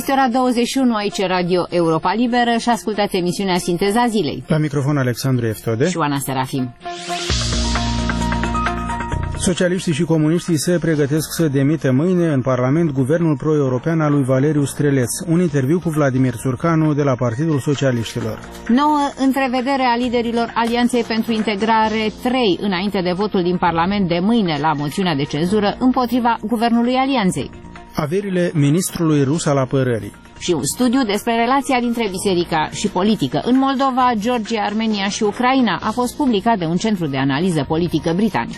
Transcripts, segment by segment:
Este ora 21 aici Radio Europa Liberă și ascultați emisiunea Sinteza Zilei. La microfon Alexandru Eftode și Oana Serafim. Socialiștii și comuniștii se pregătesc să demite mâine în Parlament guvernul pro-european al lui Valeriu Streleț. Un interviu cu Vladimir Țurcanu de la Partidul Socialiștilor. Nouă întrevedere a liderilor Alianței pentru Integrare 3 înainte de votul din Parlament de mâine la moțiunea de cenzură împotriva guvernului Alianței. Averile ministrului rus al apărării. Și un studiu despre relația dintre biserica și politică în Moldova, Georgia, Armenia și Ucraina a fost publicat de un centru de analiză politică britanic.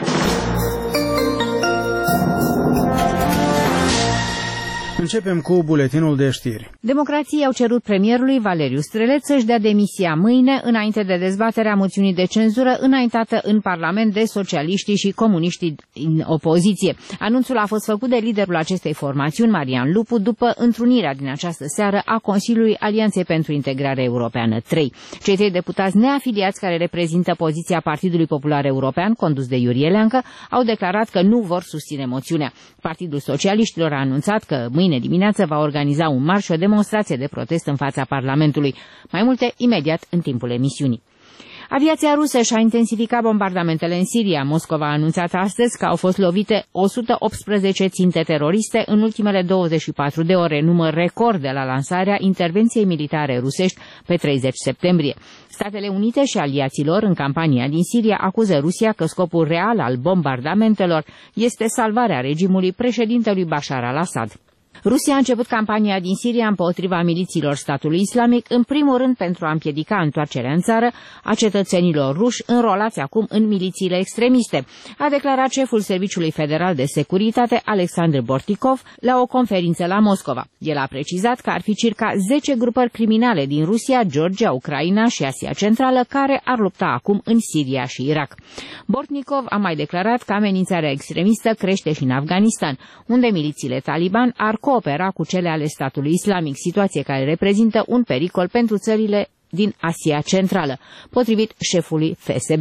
Începem cu buletinul de știri. Democrații au cerut premierului Valeriu Streleț să-și dea demisia mâine înainte de dezbaterea moțiunii de cenzură înaintată în Parlament de socialiștii și comuniștii în opoziție. Anunțul a fost făcut de liderul acestei formațiuni, Marian Lupu, după întrunirea din această seară a Consiliului Alianței pentru Integrare Europeană 3. Cei trei deputați neafiliați care reprezintă poziția Partidului Popular European, condus de Iurie Leancă, au declarat că nu vor susține moțiunea. Partidul Socialiștilor a anunțat că mâine dimineață va organiza un marș și o demonstrație de protest în fața Parlamentului. Mai multe imediat în timpul emisiunii. Aviația rusă și-a intensificat bombardamentele în Siria. Moscova a anunțat astăzi că au fost lovite 118 ținte teroriste în ultimele 24 de ore, număr record de la lansarea intervenției militare rusești pe 30 septembrie. Statele Unite și aliaților în campania din Siria acuză Rusia că scopul real al bombardamentelor este salvarea regimului președintelui Bashar al-Assad. Rusia a început campania din Siria împotriva milițiilor statului islamic, în primul rând pentru a împiedica întoarcerea în țară a cetățenilor ruși înrolați acum în milițiile extremiste, a declarat șeful Serviciului Federal de Securitate, Alexandru Bortikov, la o conferință la Moscova. El a precizat că ar fi circa 10 grupări criminale din Rusia, Georgia, Ucraina și Asia Centrală care ar lupta acum în Siria și Irak. Bortikov a mai declarat că amenințarea extremistă crește și în Afganistan, unde milițiile Taliban ar coopera cu cele ale statului islamic, situație care reprezintă un pericol pentru țările din Asia Centrală, potrivit șefului FSB.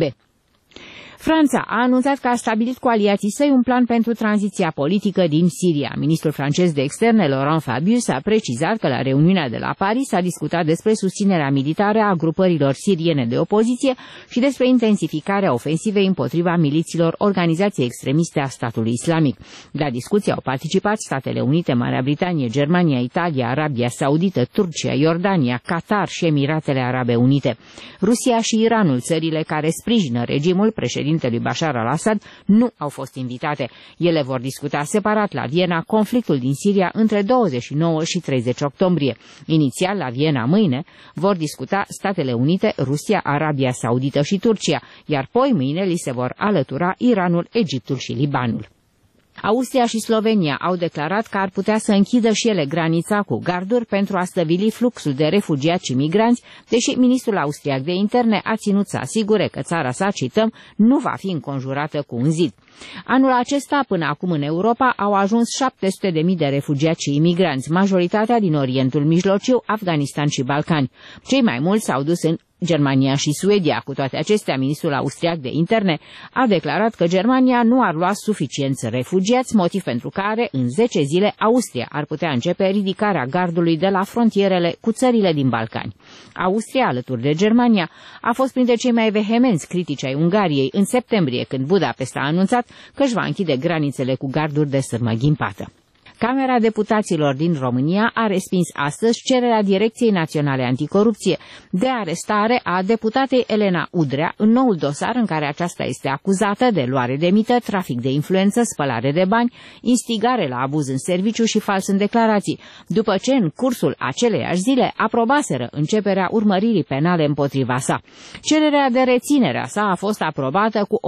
Franța a anunțat că a stabilit cu aliații săi un plan pentru tranziția politică din Siria. Ministrul francez de externe, Laurent Fabius, a precizat că la reuniunea de la Paris s-a discutat despre susținerea militară a grupărilor siriene de opoziție și despre intensificarea ofensivei împotriva miliților organizației extremiste a statului islamic. La discuție au participat Statele Unite, Marea Britanie, Germania, Italia, Arabia Saudită, Turcia, Iordania, Qatar și Emiratele Arabe Unite. Rusia și Iranul, țările care sprijină regimul președintelui Bashar al-Assad, nu au fost invitate. Ele vor discuta separat la Viena conflictul din Siria între 29 și 30 octombrie. Inițial, la Viena mâine, vor discuta Statele Unite, Rusia, Arabia Saudită și Turcia, iar poi mâine li se vor alătura Iranul, Egiptul și Libanul. Austria și Slovenia au declarat că ar putea să închidă și ele granița cu garduri pentru a stăvili fluxul de refugiați și migranți, deși ministrul austriac de interne a ținut să asigure că țara sa, cităm, nu va fi înconjurată cu un zid. Anul acesta, până acum în Europa, au ajuns 700.000 de refugiați și imigranți, majoritatea din Orientul Mijlociu, Afganistan și Balcani. Cei mai mulți s-au dus în Germania și Suedia. Cu toate acestea, ministrul austriac de interne a declarat că Germania nu ar lua suficienți refugiați, motiv pentru care, în 10 zile, Austria ar putea începe ridicarea gardului de la frontierele cu țările din Balcani. Austria, alături de Germania, a fost printre cei mai vehemenți critici ai Ungariei în septembrie, când Budapesta a anunțat că își va închide granițele cu garduri de sârmă ghimpată. Camera Deputaților din România a respins astăzi cererea Direcției Naționale Anticorupție de arestare a deputatei Elena Udrea în noul dosar în care aceasta este acuzată de luare de mită, trafic de influență, spălare de bani, instigare la abuz în serviciu și fals în declarații, după ce în cursul aceleiași zile aprobaseră începerea urmăririi penale împotriva sa. Cererea de reținere a sa a fost aprobată cu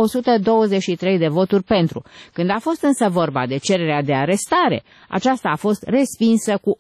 123 de voturi pentru. Când a fost însă vorba de cererea de arestare, aceasta a fost respinsă cu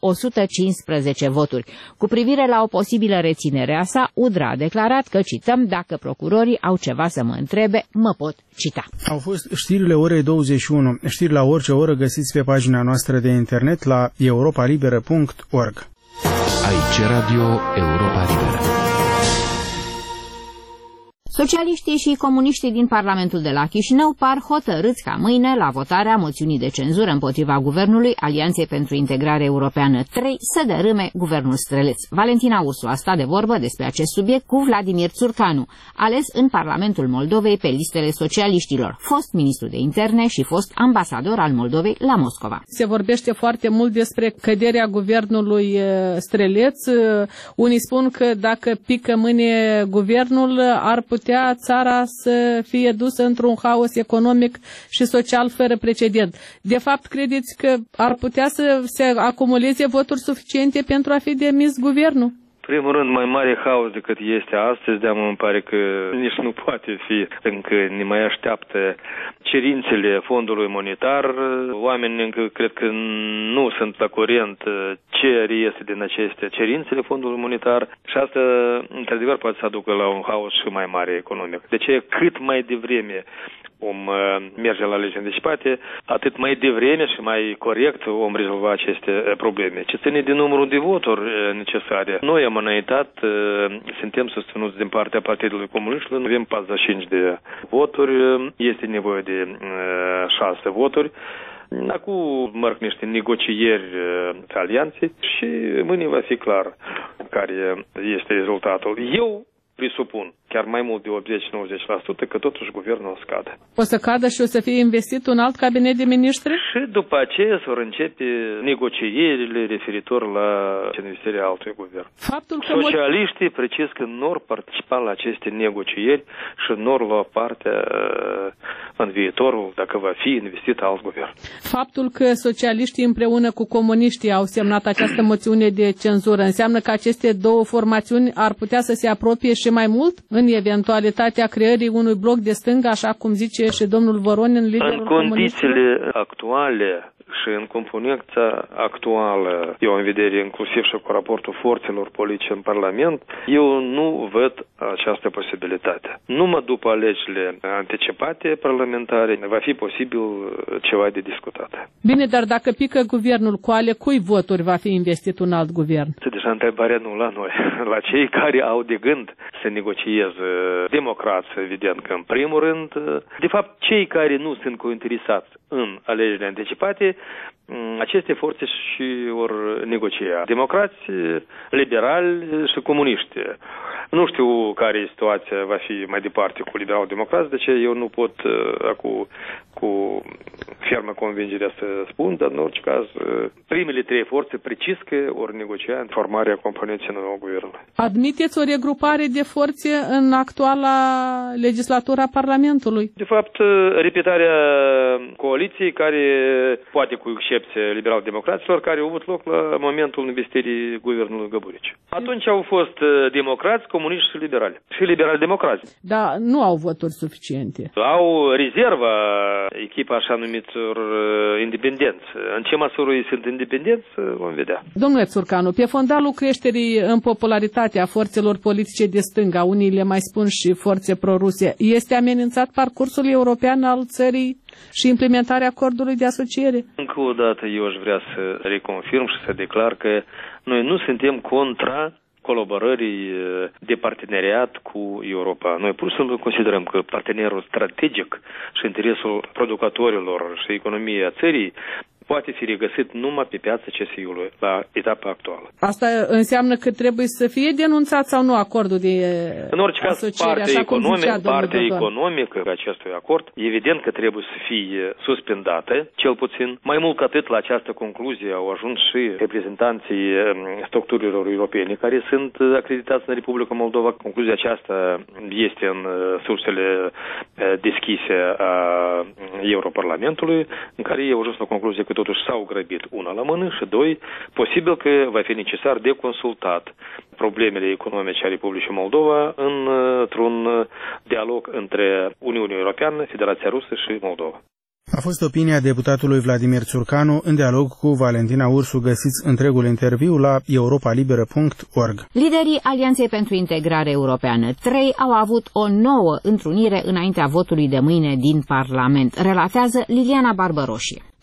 115 voturi. Cu privire la o posibilă reținere a sa, Udrea a declarat că, cităm, dacă procurorii au ceva să mă întrebe, mă pot cita. Au fost știrile orei 21. Știri la orice oră găsiți pe pagina noastră de internet la europalibera.org. Aici Radio Europa Liberă. Socialiștii și comuniștii din Parlamentul de la Chișinău par hotărâți ca mâine, la votarea moțiunii de cenzură împotriva guvernului Alianței pentru Integrare Europeană 3, să dărâme guvernul Streleț. Valentina Ursu a stat de vorbă despre acest subiect cu Vladimir Țurcanu, ales în Parlamentul Moldovei pe listele socialiștilor, fost ministru de interne și fost ambasador al Moldovei la Moscova. Se vorbește foarte mult despre căderea guvernului Streleț. Unii spun că dacă pică mâine guvernul, ar putea țara să fie dusă într-un haos economic și social fără precedent. De fapt, credeți că ar putea să se acumuleze voturi suficiente pentru a fi demis guvernul? În primul rând, mai mare haos decât este astăzi, de-am îmi pare că nici nu poate fi. Încă ne mai așteaptă cerințele Fondului Monetar. Oamenii încă cred că nu sunt la curent ce este din aceste cerințele Fondului Monetar și asta, într-adevăr, poate să aducă la un haos și mai mare economic. De ce cât mai devreme vom merge la legi anticipate, atât mai devreme și mai corect vom rezolva aceste probleme. Ce ține de numărul de voturi necesare. Noi am înaintat, suntem susținuți din partea Partidului Comuniștilor, avem 45 de voturi, este nevoie de 6 voturi. Acum merg niște negocieri alianței și mâine va fi clar care este rezultatul. Eu presupun, chiar mai mult de 80-90%, că totuși guvernul o scade. O să cadă și o să fie investit un alt cabinet de miniștri? Și după aceea s-vor începe negocierile referitor la investirea altui guvern. Faptul că socialiștii precis că nu vor participa la aceste negocieri și nu vor lua partea în viitorul dacă va fi investit alt guvern. Faptul că socialiștii împreună cu comuniștii au semnat această moțiune de cenzură înseamnă că aceste două formațiuni ar putea să se apropie și mai mult în eventualitatea creării unui bloc de stânga, așa cum zice și domnul Voronin, liderul comunist? În condițiile actuale și în componența actuală, eu în vedere inclusiv și cu raportul forțelor politice în Parlament, eu nu văd această posibilitate. Numai după alegerile anticipate parlamentare va fi posibil ceva de discutat. Bine, dar dacă pică guvernul, cu ale cui voturi va fi investit un alt guvern? Deja întrebarea nu la noi, la cei care au de gând să negocieze democrați, evident că în primul rând, de fapt cei care nu sunt cointeresați în alegerile anticipate, aceste forțe și vor negocia. Democrați, liberali și comuniști. Nu știu care situația va fi mai departe cu liberal-democrați, de ce eu nu pot cu fermă convingere să spun, dar în orice caz primele trei forțe precis că vor negocia în formarea componenței noului guvern. Admiteți o regrupare de forțe în actuala legislatură a Parlamentului? De fapt, repetarea coaliției care, poate cu excepție liberal-democraților, care au avut loc la momentul investirii guvernului Găburici. Atunci au fost democrați, comuniști și liberali. Și liberal-democrați. Dar nu au voturi suficiente. Au rezerva echipa așa numitor independenți. În ce măsură ei sunt independenți, vom vedea. Domnule Țurcanu, pe fondalul creșterii în popularitate a forțelor politice de stânga, unii le mai spun și forțe proruse, este amenințat parcursul european al țării și implementarea acordului de asociere? Încă o dată eu aș vrea să reconfirm și să declar că noi nu suntem contra colaborării de parteneriat cu Europa. Noi pur și simplu considerăm că partenerul strategic și interesul producătorilor și economiei țării poate fi regăsit numai pe piața CSI-ului la etapa actuală. Asta înseamnă că trebuie să fie denunțat sau nu acordul de în orice caz, partea economică a acestui acord, evident că trebuie să fie suspendată, cel puțin. Mai mult ca atât, la această concluzie au ajuns și reprezentanții structurilor europene care sunt acreditați în Republica Moldova. Concluzia aceasta este în sursele deschise a Europarlamentului, în care ei au ajuns la concluzie că totuși s-au grăbit una la mână și doi, posibil că va fi necesar de consultat problemele economice a Republicii Moldova într-un dialog între Uniunea Europeană, Federația Rusă și Moldova. A fost opinia deputatului Vladimir Țurcanu în dialog cu Valentina Ursu. Găsiți întregul interviu la europalibera.org. Liderii Alianței pentru Integrare Europeană 3 au avut o nouă întrunire înaintea votului de mâine din Parlament, relatează Liliana Barbăroșie.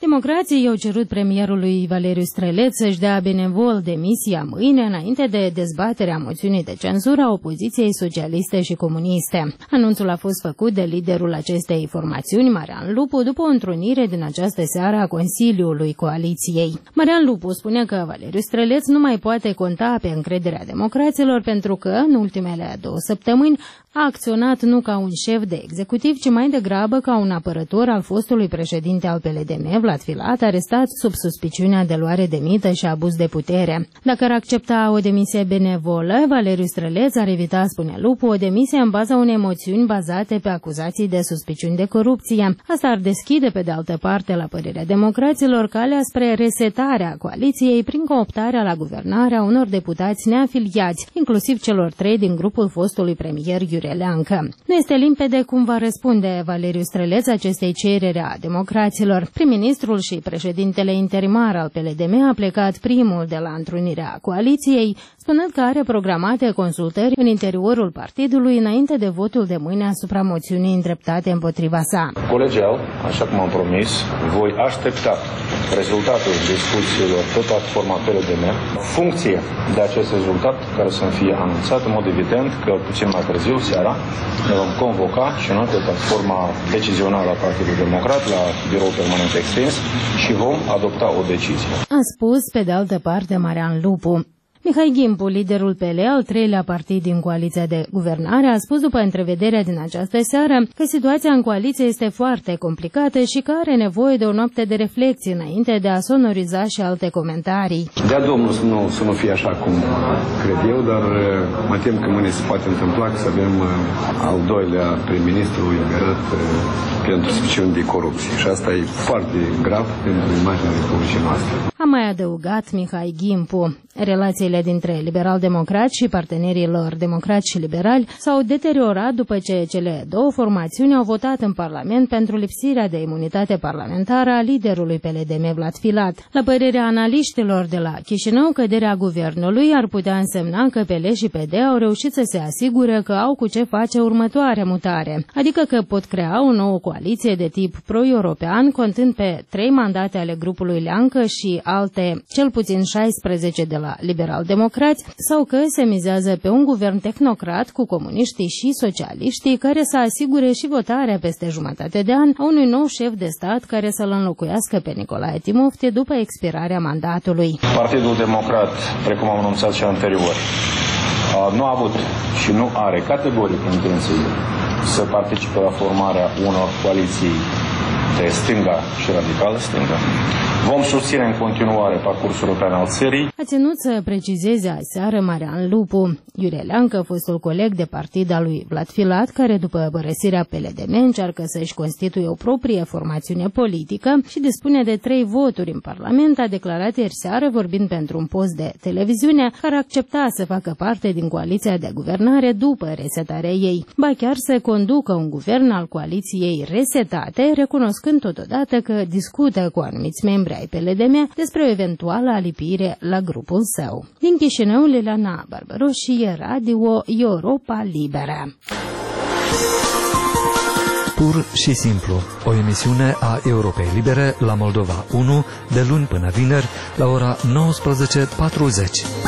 Democrații i-au cerut premierului Valeriu Streleț să-și dea benevol demisia mâine, înainte de dezbaterea moțiunii de cenzură a opoziției socialiste și comuniste. Anunțul a fost făcut de liderul acestei formațiuni, Marian Lupu, după o întrunire din această seară a Consiliului Coaliției. Marian Lupu spune că Valeriu Streleț nu mai poate conta pe încrederea democraților pentru că, în ultimele 2 săptămâni, a acționat nu ca un șef de executiv, ci mai degrabă ca un apărător al fostului președinte al PLDM, Vlad Filat, arestat sub suspiciunea de luare de mită și abuz de putere. Dacă ar accepta o demisie benevolă, Valeriu Streleț ar evita, spune Lupu, o demisie în baza unei moțiuni bazate pe acuzații de suspiciuni de corupție. Asta ar deschide, pe de altă parte, la părerea democraților, calea spre resetarea coaliției prin cooptarea la guvernare a unor deputați neafiliați, inclusiv celor 3 din grupul fostului premier Iureleancă. Nu este limpede cum va răspunde Valeriu Streleț acestei cereri a democraților. Prim-ministrul și președintele interimar al PLDM a plecat primul de la întrunirea coaliției, spunând că are programate consultări în interiorul partidului înainte de votul de mâine asupra moțiunii îndreptate împotriva sa. Colegial, așa cum am promis, voi aștepta rezultatul discuțiilor pe platforma PLDM, funcție de acest rezultat care să fie anunțat, în mod evident că puțin mai târziu, seara, ne vom convoca și noi pe platforma decizională a Partidului Democrat la birou permanent extins și vom adopta o decizie. A spus, pe de altă parte, Marian Lupu. Mihai Gimpu, liderul PL, al 3-lea partid din coaliția de guvernare, a spus după întrevederea din această seară că situația în coaliție este foarte complicată și că are nevoie de o noapte de reflecție înainte de a sonoriza și alte comentarii. Dea Domnul să nu fie așa cum cred eu, dar mă tem că mâine se poate întâmpla să avem al 2-lea prim-ministru eliberat pentru suspiciuni de corupție. Și asta e foarte grav pentru imaginea Republicii noastre. A mai adăugat Mihai Gimpu. Relațiile dintre liberal-democrați și partenerii lor democrați și liberali s-au deteriorat după ce cele 2 formațiuni au votat în Parlament pentru lipsirea de imunitate parlamentară a liderului PLDM Vlad Filat. La părerea analiștilor de la Chișinău, căderea guvernului ar putea însemna că PL și PD au reușit să se asigure că au cu ce face următoarea mutare, adică că pot crea o nouă coaliție de tip pro-european, contând pe 3 mandate ale grupului Leancă și alte cel puțin 16 de la liberal-democrați, sau că se mizează pe un guvern tehnocrat cu comuniștii și socialiștii care să asigure și votarea peste jumătate de an a unui nou șef de stat care să-l înlocuiască pe Nicolae Timofte după expirarea mandatului. Partidul Democrat, precum am anunțat și anterior, nu a avut și nu are categoric intenții să participe la formarea unor coaliții de stânga și radicală stânga. Vom susține în continuare parcursul european al țării. A ținut să precizeze aseară Marian Lupu. Iureleancă, fostul coleg de partid al lui Vlad Filat, care după părăsirea PLDM încearcă să-și constituie o proprie formațiune politică și dispune de 3 voturi în Parlament, a declarat ieri seară, vorbind pentru un post de televiziune, că ar accepta să facă parte din coaliția de guvernare după resetarea ei, ba chiar să conducă un guvern al coaliției resetate, recunoscând totodată că discută cu anumiți membri ai PLDM despre o eventuală alipire la grupul său. Din Chișinău, Liliana Barbaroși, Radio Europa Liberă. Pur și simplu, o emisiune a Europei Libere la Moldova 1, de luni până vineri, la ora 19:40.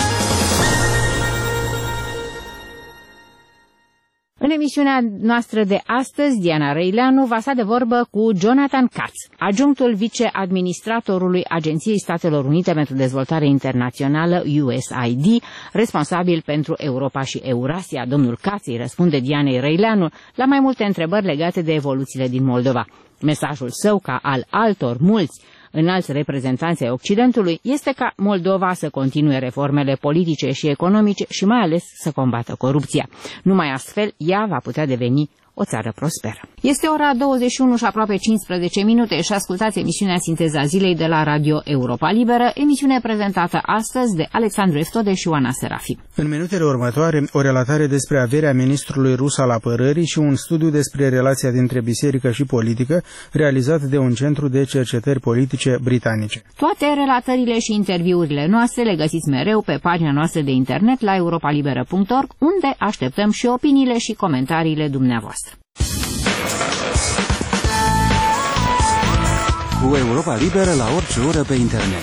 În emisiunea noastră de astăzi, Diana Răileanu va sta de vorbă cu Jonathan Katz, adjunctul viceadministratorului Agenției Statelor Unite pentru Dezvoltare Internațională, USAID, responsabil pentru Europa și Eurasia. Domnul Katz îi răspunde Dianei Răileanu la mai multe întrebări legate de evoluțiile din Moldova. Mesajul său, ca al altor mulți înalți reprezentanți ai Occidentului, este ca Moldova să continue reformele politice și economice și mai ales să combată corupția. Numai astfel, ea va putea deveni o țară prosperă. Este ora 21 și aproape 15 minute și ascultați emisiunea Sinteza Zilei de la Radio Europa Liberă, emisiune prezentată astăzi de Alexandru Eftode și Oana Serafim. În minutele următoare, o relatare despre averea ministrului rus al apărării și un studiu despre relația dintre biserică și politică, realizat de un centru de cercetări politice britanice. Toate relatările și interviurile noastre le găsiți mereu pe pagina noastră de internet la europalibera.org, unde așteptăm și opiniile și comentariile dumneavoastră. Cu cu Europa Liberă la orice oră pe internet.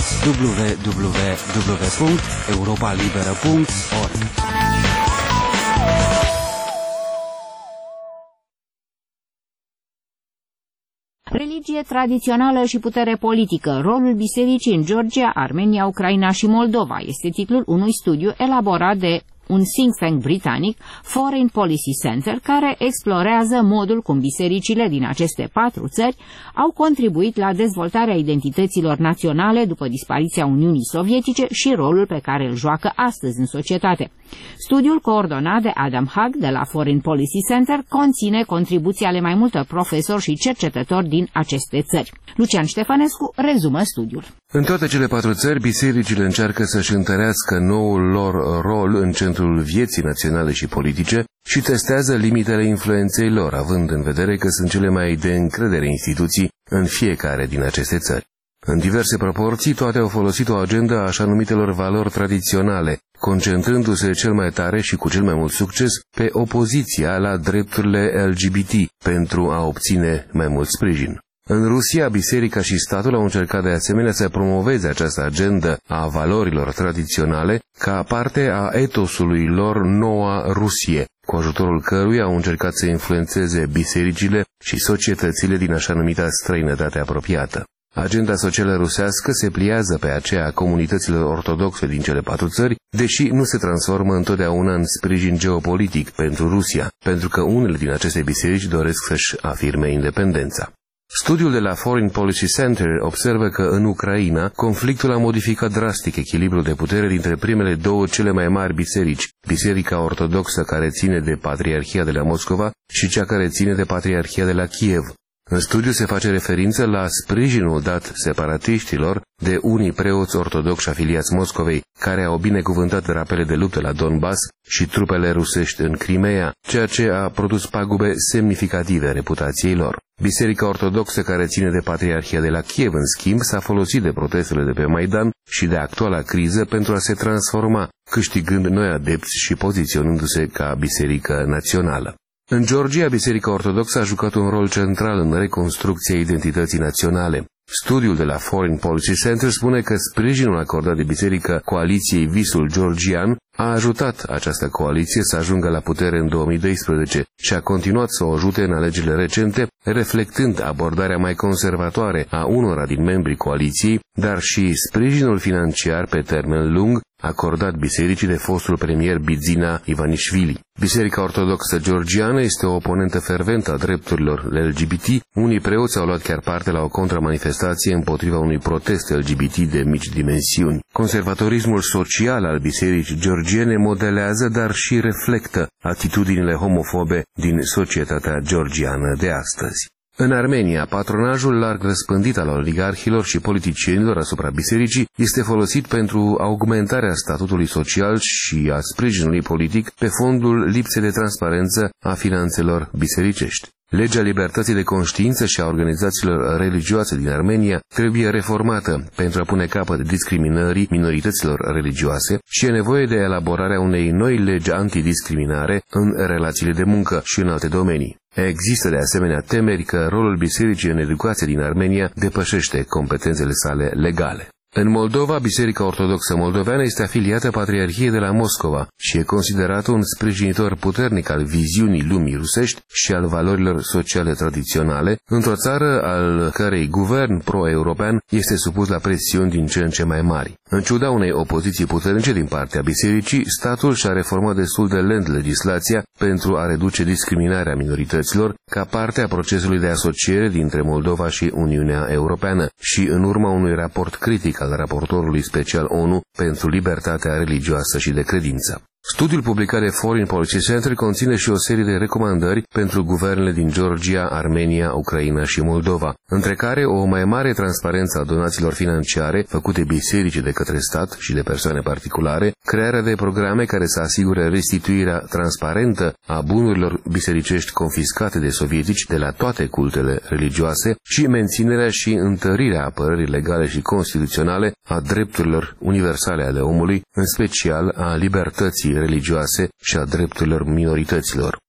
www.europalibera.org. Religie tradițională și putere politică, rolul bisericii în Georgia, Armenia, Ucraina și Moldova este titlul unui studiu elaborat de un think tank britanic, Foreign Policy Center, care explorează modul cum bisericile din aceste 4 țări au contribuit la dezvoltarea identităților naționale după dispariția Uniunii Sovietice și rolul pe care îl joacă astăzi în societate. Studiul coordonat de Adam Hug de la Foreign Policy Center conține contribuții ale mai multor profesori și cercetători din aceste țări. Lucian Ștefănescu rezumă studiul. În toate cele 4 țări, bisericile încearcă să-și întărească noul lor rol în centrul vieții naționale și politice și testează limitele influenței lor, având în vedere că sunt cele mai de încredere instituții în fiecare din aceste țări. În diverse proporții, toate au folosit o agendă a așa numitelor valori tradiționale, concentrându-se cel mai tare și cu cel mai mult succes pe opoziția la drepturile LGBT pentru a obține mai mult sprijin. În Rusia, biserica și statul au încercat de asemenea să promoveze această agendă a valorilor tradiționale ca parte a etosului lor Noua Rusie, cu ajutorul căruia au încercat să influențeze bisericile și societățile din așa numita străinătate apropiată. Agenda socială rusească se pliază pe aceea a comunităților ortodoxe din cele 4 țări, deși nu se transformă întotdeauna în sprijin geopolitic pentru Rusia, pentru că unele din aceste biserici doresc să-și afirme independența. Studiul de la Foreign Policy Center observă că în Ucraina conflictul a modificat drastic echilibrul de putere dintre primele 2 cele mai mari biserici, Biserica Ortodoxă care ține de Patriarhia de la Moscova și cea care ține de Patriarhia de la Kiev. În studiu se face referință la sprijinul dat separatiștilor de unii preoți ortodoxi afiliați Moscovei, care au binecuvântat drapele de luptă la Donbass și trupele rusești în Crimea, ceea ce a produs pagube semnificative reputației lor. Biserica ortodoxă care ține de Patriarhia de la Kiev, în schimb, s-a folosit de protestele de pe Maidan și de actuala criză pentru a se transforma, câștigând noi adepți și poziționându-se ca biserică națională. În Georgia, Biserica Ortodoxă a jucat un rol central în reconstrucția identității naționale. Studiul de la Foreign Policy Center spune că sprijinul acordat de biserică coaliției Visul Georgian a ajutat această coaliție să ajungă la putere în 2012 și a continuat să o ajute în alegerile recente, reflectând abordarea mai conservatoare a unora din membrii coaliției, dar și sprijinul financiar pe termen lung acordat bisericii de fostul premier Bidzina Ivanișvili. Biserica Ortodoxă Georgiană este o oponentă ferventă a drepturilor LGBT. Unii preoți au luat chiar parte la o contramanifestație împotriva unui protest LGBT de mici dimensiuni. Conservatorismul social al bisericii georgiene modelează, dar și reflectă atitudinile homofobe din societatea georgiană de astăzi. În Armenia, patronajul larg răspândit al oligarhilor și politicienilor asupra bisericii este folosit pentru augmentarea statutului social și a sprijinului politic pe fondul lipsei de transparență a finanțelor bisericești. Legea libertății de conștiință și a organizațiilor religioase din Armenia trebuie reformată pentru a pune capăt discriminării minorităților religioase și e nevoie de elaborarea unei noi legi antidiscriminare în relațiile de muncă și în alte domenii. Există de asemenea temeri că rolul bisericii în educație din Armenia depășește competențele sale legale. În Moldova, Biserica Ortodoxă Moldoveană este afiliată Patriarhiei de la Moscova și e considerată un sprijinitor puternic al viziunii lumii rusești și al valorilor sociale tradiționale, într-o țară al cărei guvern pro-european este supus la presiuni din ce în ce mai mari. În ciuda unei opoziții puternice din partea bisericii, statul și-a reformat destul de lent legislația pentru a reduce discriminarea minorităților ca parte a procesului de asociere dintre Moldova și Uniunea Europeană și în urma unui raport critic al raportorului special ONU pentru libertatea religioasă și de credință. Studiul publicat de Foreign Policy Center conține și o serie de recomandări pentru guvernele din Georgia, Armenia, Ucraina și Moldova, între care o mai mare transparență a donațiilor financiare făcute bisericii de către stat și de persoane particulare, crearea de programe care să asigure restituirea transparentă a bunurilor bisericești confiscate de sovietici de la toate cultele religioase și menținerea și întărirea apărării legale și constituționale a drepturilor universale ale omului, în special a libertății religioase și a drepturilor minorităților.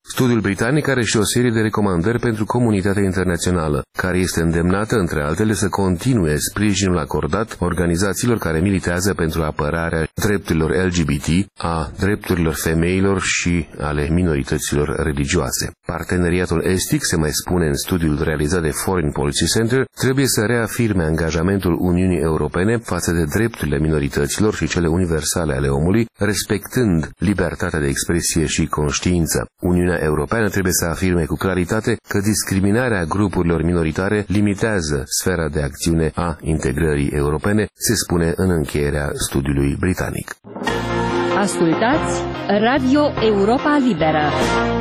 Studiul britanic are și o serie de recomandări pentru comunitatea internațională, care este îndemnată, între altele, să continue sprijinul acordat organizațiilor care militează pentru apărarea drepturilor LGBT, a drepturilor femeilor și ale minorităților religioase. Parteneriatul estic, se mai spune în studiul realizat de Foreign Policy Center, trebuie să reafirme angajamentul Uniunii Europene față de drepturile minorităților și cele universale ale omului, respectând libertatea de expresie și conștiință. Uniunea Europeană trebuie să afirme cu claritate că discriminarea grupurilor minoritare limitează sfera de acțiune a integrării europene, se spune în încheierea studiului britanic. Ascultați Radio Europa Liberă.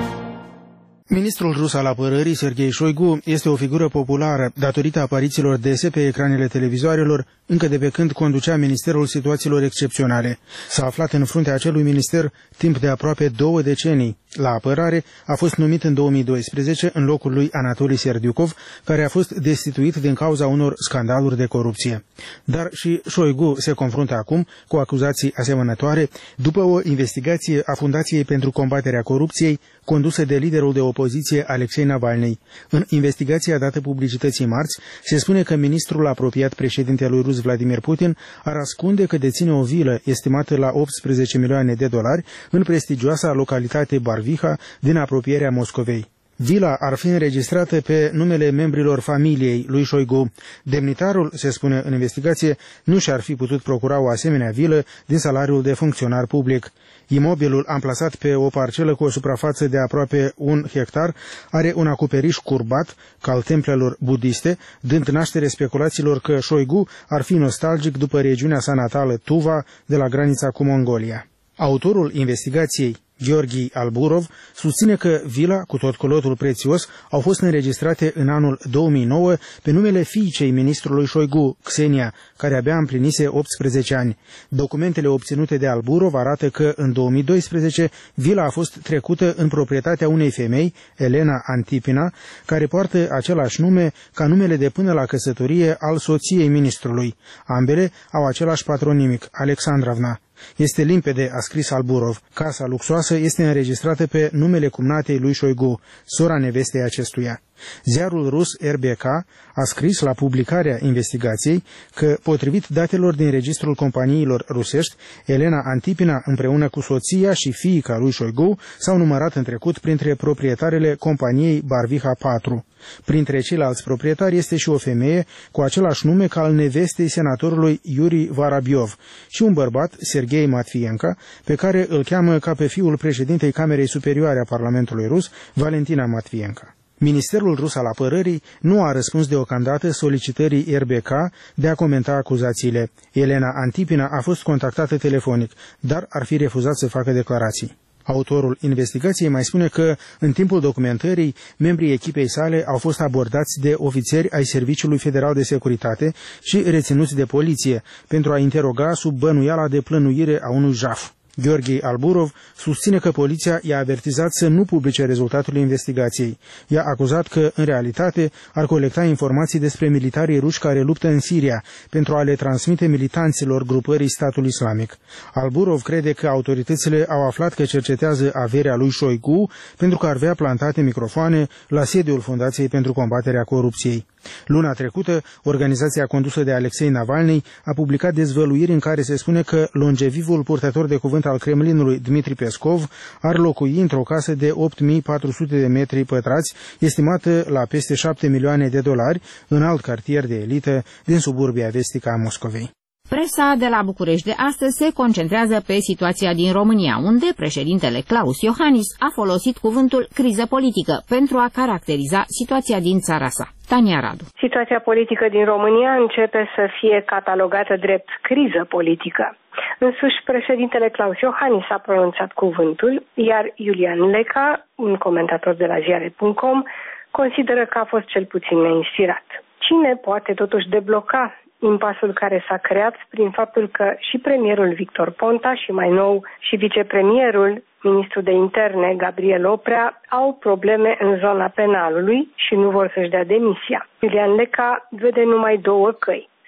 Ministrul rus al apărării, Sergei Shoigu, este o figură populară datorită aparițiilor dese pe ecranele televizoarelor încă de pe când conducea Ministerul Situațiilor Excepționale. S-a aflat în fruntea acelui minister timp de aproape 2 decenii. La apărare a fost numit în 2012 în locul lui Anatoli Serdiukov, care a fost destituit din cauza unor scandaluri de corupție. Dar și Shoigu se confruntă acum cu acuzații asemănătoare după o investigație a Fundației pentru combaterea corupției condusă de liderul de opoziție Alexei Navalny. În investigația dată publicității marți, se spune că ministrul apropiat președintelui rus Vladimir Putin ar ascunde că deține o vilă estimată la 18 milioane de dolari în prestigioasa localitate Barviha din apropierea Moscovei. Vila ar fi înregistrată pe numele membrilor familiei lui Shoigu. Demnitarul, se spune în investigație, nu și-ar fi putut procura o asemenea vilă din salariul de funcționar public. Imobilul, amplasat pe o parcelă cu o suprafață de aproape 1 hectar, are un acoperiș curbat, ca al templelor budiste, dând naștere speculațiilor că Shoigu ar fi nostalgic după regiunea sa natală Tuva, de la granița cu Mongolia. Autorul investigației, Gheorghi Alburov, susține că vila, cu tot colotul prețios, au fost înregistrate în anul 2009 pe numele fiicei ministrului Shoigu, Xenia, care abia împlinise 18 ani. Documentele obținute de Alburov arată că în 2012 vila a fost trecută în proprietatea unei femei, Elena Antipina, care poartă același nume ca numele de până la căsătorie al soției ministrului. Ambele au același patronimic, Alexandrovna. Este limpede, a scris Alburov. Casa luxoasă este înregistrată pe numele cumnatei lui Shoigu, sora nevestei acestuia. Ziarul rus RBK a scris la publicarea investigației că, potrivit datelor din registrul companiilor rusești, Elena Antipina împreună cu soția și fiica lui Shoigu s-au numărat în trecut printre proprietarele companiei Barviha 4. Printre ceilalți proprietari este și o femeie cu același nume ca al nevestei senatorului Yuri Varabiov și un bărbat, Sergei Matvienka, pe care îl cheamă ca pe fiul președintei Camerei Superioare a Parlamentului rus, Valentina Matvienka. Ministerul rus al apărării nu a răspuns deocamdată solicitării RBK de a comenta acuzațiile. Elena Antipina a fost contactată telefonic, dar ar fi refuzat să facă declarații. Autorul investigației mai spune că, în timpul documentării, membrii echipei sale au fost abordați de ofițeri ai Serviciului Federal de Securitate și reținuți de poliție pentru a interoga sub bănuiala de plănuire a unui jaf. Gheorghi Alburov susține că poliția i-a avertizat să nu publice rezultatul investigației. I-a acuzat că, în realitate, ar colecta informații despre militarii ruși care luptă în Siria pentru a le transmite militanților grupării Statul Islamic. Alburov crede că autoritățile au aflat că cercetează averea lui Shoigu pentru că ar avea plantate microfoane la sediul Fundației pentru combaterea corupției. Luna trecută, organizația condusă de Alexei Navalny a publicat dezvăluiri în care se spune că longevivul purtător de cuvânt al Kremlinului, Dmitri Peskov, ar locui într-o casă de 8400 de metri pătrați, estimată la peste 7 milioane de dolari, în alt cartier de elită din suburbia vestică a Moscovei. Presa de la București de astăzi se concentrează pe situația din România, unde președintele Klaus Iohannis a folosit cuvântul criză politică pentru a caracteriza situația din țara sa. Tania Radu. Situația politică din România începe să fie catalogată drept criză politică. Însuși, președintele Klaus Iohannis a pronunțat cuvântul, iar Iulian Leca, un comentator de la ziare.com, consideră că a fost cel puțin neinspirat. Cine poate totuși debloca impasul care s-a creat prin faptul că și premierul Victor Ponta și mai nou și vicepremierul, ministrul de interne Gabriel Oprea, au probleme în zona penalului și nu vor să-și dea demisia. Iulian Leca vede numai 2 căi.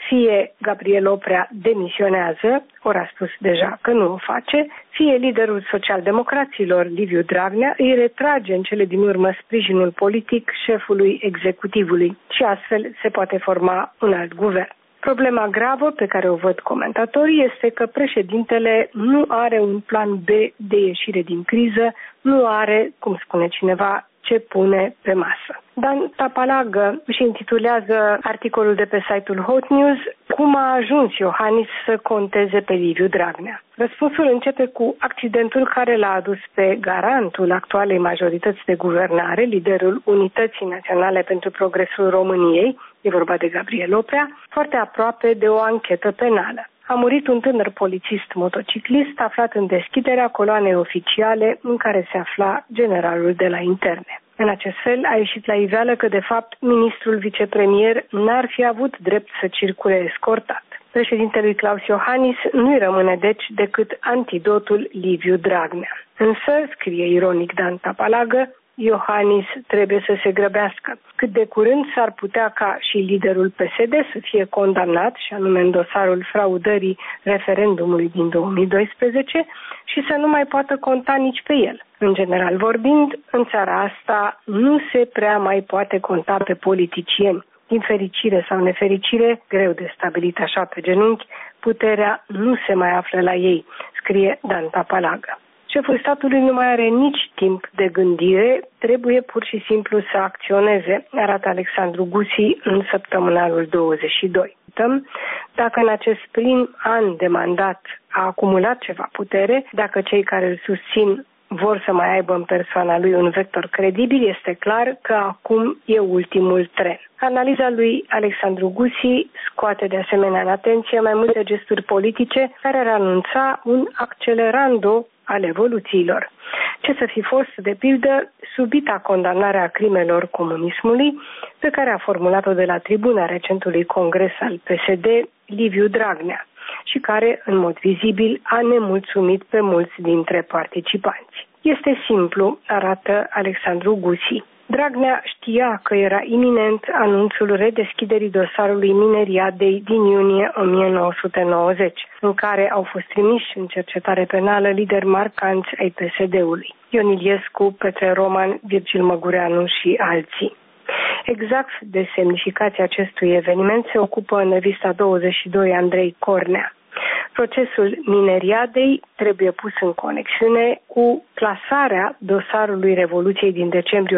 Fie Gabriel Oprea demisionează, ori a spus deja că nu o face, fie liderul social-democraților, Liviu Dragnea, îi retrage în cele din urmă sprijinul politic șefului executivului și astfel se poate forma un alt guvern. Problema gravă pe care o văd comentatorii este că președintele nu are un plan B de ieșire din criză, nu are, cum spune cineva, ce pune pe masă. Dan Tapalagă își intitulează articolul de pe site-ul Hot News "Cum a ajuns Iohannis să conteze pe Liviu Dragnea?". Răspunsul începe cu accidentul care l-a adus pe garantul actualei majorități de guvernare, liderul Unității Naționale pentru Progresul României, e vorba de Gabriel Oprea, foarte aproape de o anchetă penală. A murit un tânăr polițist motociclist aflat în deschiderea coloanei oficiale în care se afla generalul de la interne. În acest fel a ieșit la iveală că, de fapt, ministrul vicepremier n-ar fi avut drept să circule escortat. Președintelui Claus Iohannis nu-i rămâne deci decât antidotul Liviu Dragnea. Însă, scrie ironic Dan Tapalagă, Iohannis trebuie să se grăbească. Cât de curând s-ar putea ca și liderul PSD să fie condamnat, și anume în dosarul fraudării referendumului din 2012, și să nu mai poată conta nici pe el. În general vorbind, în țara asta nu se prea mai poate conta pe politicieni. Din fericire sau nefericire, greu de stabilit așa pe genunchi, puterea nu se mai află la ei, scrie Dan Tapalagă. Șeful statului nu mai are nici timp de gândire, trebuie pur și simplu să acționeze, arată Alexandru Gusi în Săptămânalul 22. Dacă în acest prim an de mandat a acumulat ceva putere, dacă cei care îl susțin vor să mai aibă în persoana lui un vector credibil, este clar că acum e ultimul tren. Analiza lui Alexandru Gusi scoate de asemenea în atenție mai multe gesturi politice care ar anunța un accelerando al evoluțiilor. Ce să fi fost, de pildă, subita condamnare a crimelor comunismului, pe care a formulat-o de la tribuna recentului congres al PSD Liviu Dragnea și care, în mod vizibil, a nemulțumit pe mulți dintre participanți. Este simplu, arată Alexandru Gusi. Dragnea știa că era iminent anunțul redeschiderii dosarului Mineriadei din iunie 1990, în care au fost trimiși în cercetare penală lideri marcanți ai PSD-ului, Ion Iliescu, Petre Roman, Virgil Măgureanu și alții. Exact de semnificația acestui eveniment se ocupă în revista 22 Andrei Cornea. Procesul Mineriadei trebuie pus în conexiune cu clasarea dosarului Revoluției din decembrie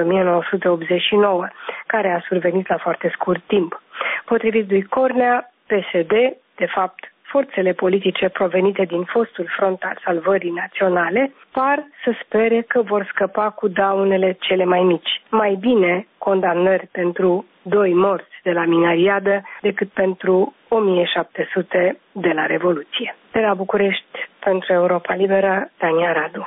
1989, care a survenit la foarte scurt timp. Potrivit lui Cornea, PSD, de fapt forțele politice provenite din fostul front al salvării naționale, par să spere că vor scăpa cu daunele cele mai mici. Mai bine condamnări pentru 2 morți de la Mineriadă decât pentru 1700 de la Revoluție. De la București, pentru Europa Liberă, Tania Radu.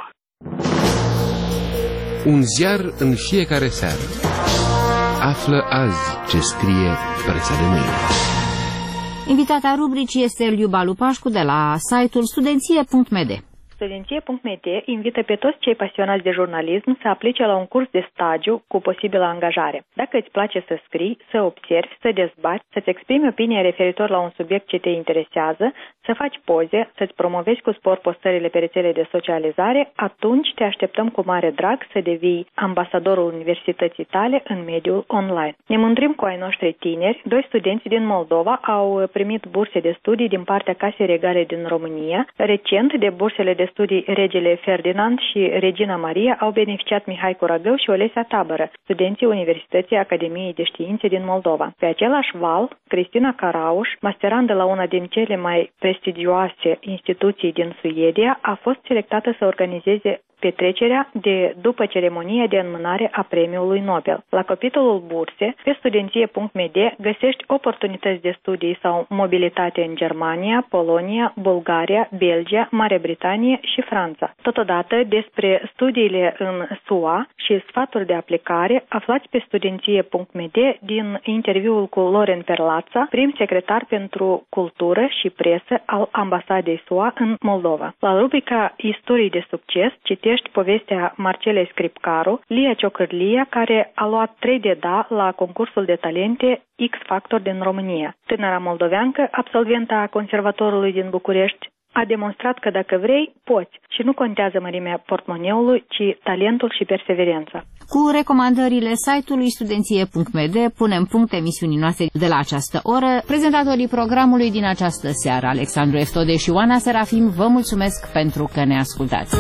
Un ziar în fiecare seară. Află azi ce scrie presa de mâine. Invitata rubricii este Liuba Lupașcu de la site-ul studenție.md. Studenție.md invită pe toți cei pasionați de jurnalism să aplice la un curs de stagiu cu posibilă angajare. Dacă îți place să scrii, să observi, să dezbați, să-ți exprimi opinia referitor la un subiect ce te interesează, să faci poze, să-ți promovezi cu spor postările pe rețele de socializare, atunci te așteptăm cu mare drag să devii ambasadorul universității tale în mediul online. Ne mândrim cu ai noștri tineri. 2 studenți din Moldova au primit burse de studii din partea Casei Regale din România. Recent, de bursele de studii Regele Ferdinand și Regina Maria au beneficiat Mihai Curagău și Olesia Tabără, studenții Universității Academiei de Științe din Moldova. Pe același val, Cristina Carauș, masterandă la una din cele mai prestigioase instituții din Suedia, a fost selectată să organizeze petrecerea de după ceremonia de înmânare a premiului Nobel. La capitolul burse, pe studenție.md găsești oportunități de studii sau mobilitate în Germania, Polonia, Bulgaria, Belgia, Marea Britanie și Franța. Totodată, despre studiile în SUA și sfaturi de aplicare, aflați pe studenție.md din interviul cu Loren Perlața, prim secretar pentru cultură și presă al ambasadei SUA în Moldova. La rubrica Istorii de succes, citiri București povestea Marcelei Scripcaru, Lia Ciocârlia, care a luat 3 de da la concursul de talente X Factor din România. Tânăra moldoveancă, absolventă a Conservatorului din București, a demonstrat că dacă vrei, poți și nu contează mărimea portmoneului, ci talentul și perseverența. Cu recomandările site-ului studenție.md punem punct emisiunii noastre de la această oră. Prezentatorii programului din această seară, Alexandru Eftode și Oana Serafim, vă mulțumesc pentru că ne ascultați.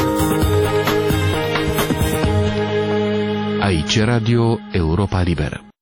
Aici Radio Europa Liberă.